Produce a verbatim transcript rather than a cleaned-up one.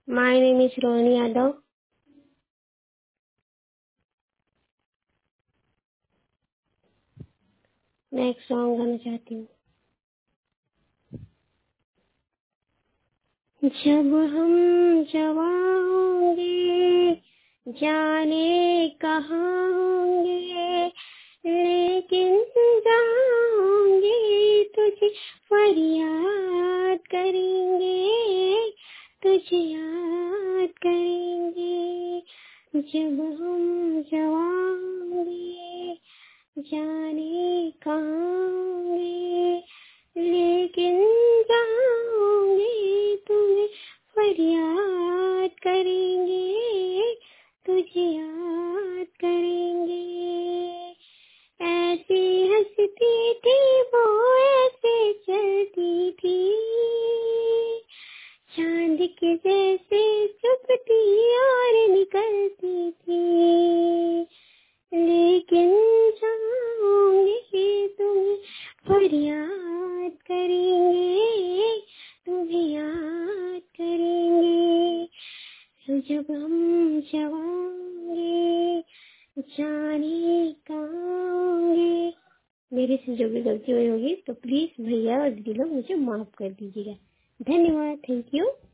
My name is Rohini Yadav. मैं एक song गाना चाहती हूँ। जब हम जवां होंगे जाने कहाँ होंगे, लेकिन जाओगे तुझे फरियाद करेंगे, तुझे याद करेंगे। जब हम जवां होंगे जाने कहाँ होंगे, लेकिन जाओगे तुम्हें फरियाद करेंगे, तुझे याद करेंगे। ऐसी हंसती थी वो, ऐसे चलती थी, चांद के जैसे चुपती और निकलती थी, लेकिन जाओगे तुम्हें फरियाद करेंगे, तुम्हें याद करेंगे। तो जब हम जवांगे जाने कहाँगे। मेरे से जो भी गलती हुई होगी तो प्लीज भैया और दीदी लोग मुझे माफ कर दीजिएगा। धन्यवाद। Thank you.